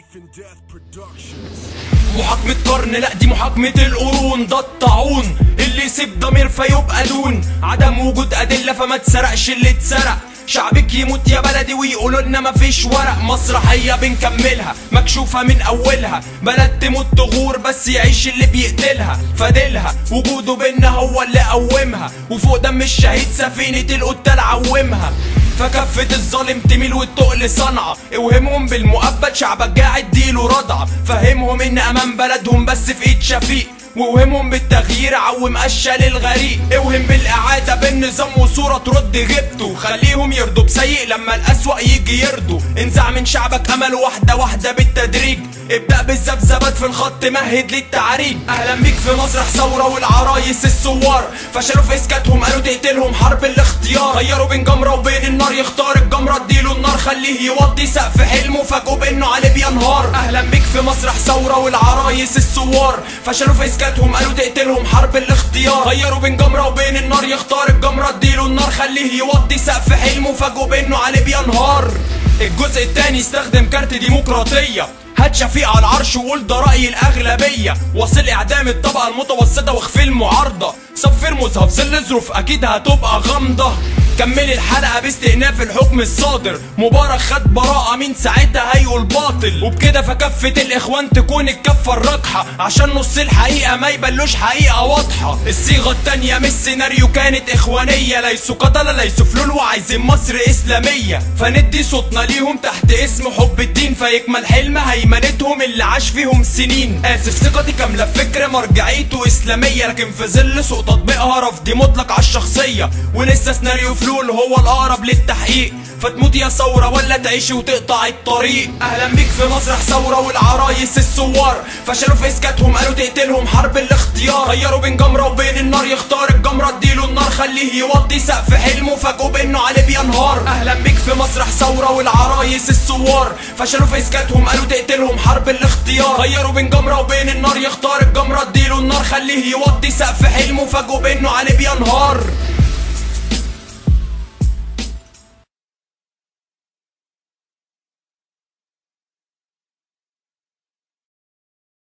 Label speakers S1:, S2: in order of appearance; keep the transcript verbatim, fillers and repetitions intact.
S1: محاكمة قرن، لا دي محاكمة القرون. ده الطاعون اللي يسيب ضمير فيبقى دون عدم وجود أدلة، فما تسرقش اللي اتسرق. شعبك يموت يا بلدي ويقولوا لنا مفيش ورق. مسرحية بنكملها مكشوفة من أولها، بلد تموت تغور بس يعيش اللي بيقتلها. فادلها وجوده بينا هو اللي قومها، وفوق دم الشهيد سفينة القتال عومها. فكفة الظالم تميل والتقل صنعة، اوهمهم بالمؤبد شعبك قاعد ديله رضعة. فهمهم ان امان بلدهم بس في ايد شفيق، واوهمهم بالتغيير عوم قشة للغريق. اوهم بالاعادة بالنظام وصورة ترد غيبته، خليهم يرضوا بسيء لما الاسوأ يجي يرضوا. انزع من شعبك امل واحدة واحدة بالتدريج، ابدأ بالذبذبات في الخط مهد للتعريج. اهلا بيك في مسرح ثورة والعرايس الثوار، فشلوا في اسكاتهم قالوا تقتلهم حرب الاختيار. غيروا بين جمرة وبين النار، يختار الجمرة اديله النار خليه يوطي سقف حلمه، فاجئوا بانه عليه بينهار. اهلا بيك في مسرح ثورة والعرايس الثوار، فشلوا في اسكاتهم قالوا تقتلهم حرب الاختيار. غيروا بين جمرة وبين النار، يختار الجمرة اديله النار خليه يوطي سقف حلمه، فاجئوا بانه عليه بينهار. الجزء الثاني استخدم كارت ديمقراطية، هات شفيق على العرش وقول ده رأي الأغلبية. وصل إعدام الطبقة المتوسطة واخفي المعارضة، صفر مذهب ظل ظروف أكيد هتبقى غامضة. كمل الحلقة باستئناف الحكم الصادر، مبارك خد براءة من ساعتها هيقول باطل. وبكده فكفة الإخوان تكون الكفة الراجحة، عشان نص الحقيقة ما يبلوش حقيقة واضحة. الصيغة التانية من السيناريو كانت إخوانية، ليسوا قتلة ليسوا فلول وعايزين مصر إسلامية. فندي صوتنا ليهم تحت اسم حب الدين، فيكمل حلم هيمنتهم اللي عاش فيهم سنين. آسف ثقتي كاملة في فكرة مرجعيته إسلامية، لكن في ظل سوء تطبيقها رفضي مطلق على الشخصية. ولسه سيناريو فلول هو الأقرب للتحقيق، فتموت يا ثورة ولا تعيشي وتقطع الطريق. أهلا بيك في مسرح ثورة والعرايس الثوار، فشلوا في إسكاتهم قالوا تقتلهم حرب الاختيار. غيروا بين جمرة وبين النار، يختار الجمرة اديله النار خليه يوطي سقف حلمه، فاجئوا بانه عليه بينهار. أهلا بيك في مسرح ثورة والعرايس الثوار، فشلوا في إسكاتهم قالوا تقتلهم حرب الاختيار. غيروا بين جمرة وبين النار، يختار الجمرة اديله النار خليه يوطي سقف حلمه، فاجئوا بانه عليه بينهار.